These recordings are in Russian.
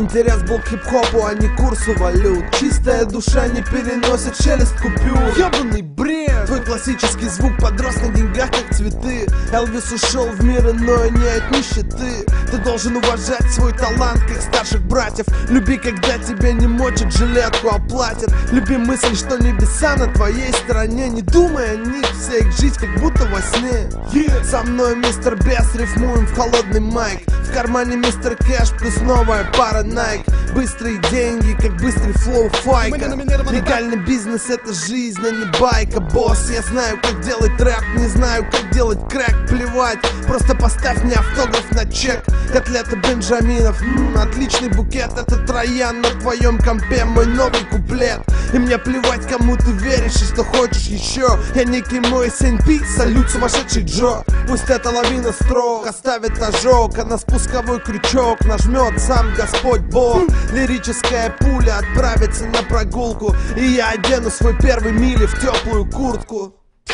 интерес был к хип-хопу, а не курсу валют. Чистая душа не переносит шелест купюр. Ёбаный бред. Твой классический звук подрос на деньгах, как цветы. Элвис ушел в мир иной, не от нищеты. Ты должен уважать свой талант, как старших братьев. Люби, когда тебя не мочат, жилетку оплатят. Люби мысль, что небеса на твоей стороне. Не думай о них, вся их жизнь как будто во сне. Со мной мистер Бес, рифмуем в холодный майк. В кармане мистер Кэш плюс новая пара Nike. Быстрые деньги, как быстрый флоу файка. Легальный бизнес — это жизнь, а не байка. Босс, я знаю, как делать рэп, не знаю, как делать крэк. Плевать, просто поставь мне автограф на чек. Котлета Бенджаминов, отличный букет. Это троян на твоем компе, мой новый куплет. И мне плевать, кому ты веришь и что хочешь еще. Я некий мой Сень-Пи, салют сумасшедший Джо. Пусть эта лавина строк оставит ожог, а на спусковой крючок нажмет сам Господь Бог. Лирическая пуля отправится на прогулку, и я одену свой первый мили в теплую куртку.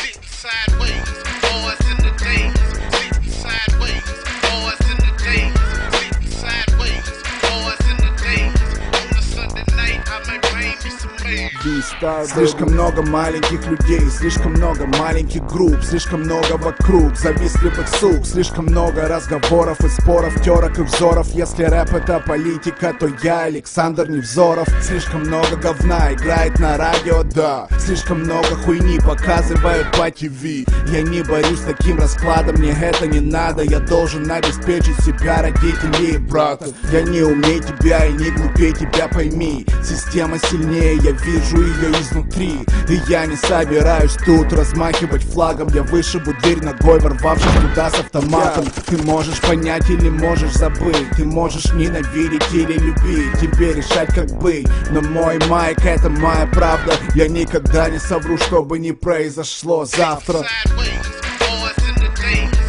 Слишком много маленьких людей, слишком много маленьких групп, слишком много вокруг завистливых сук, слишком много разговоров и споров, терок и взоров. Если рэп это политика, то я Александр Невзоров. Слишком много говна играет на радио, да. Слишком много хуйни показывают по ТВ. Я не борюсь с таким раскладом, мне это не надо. Я должен обеспечить себя, родителей и брата. Я не умнее тебя и не глупее тебя, пойми. Система сильнее, я вижу ее изнутри. И я не собираюсь тут размахивать флагом. Я вышибу дверь ногой, ворвавшись туда с автоматом. Ты можешь понять или можешь забыть. Ты можешь ненавидеть или любить. Тебе решать как быть. Но мой майк — это моя правда. Я никогда не совру, что бы ни произошло завтра.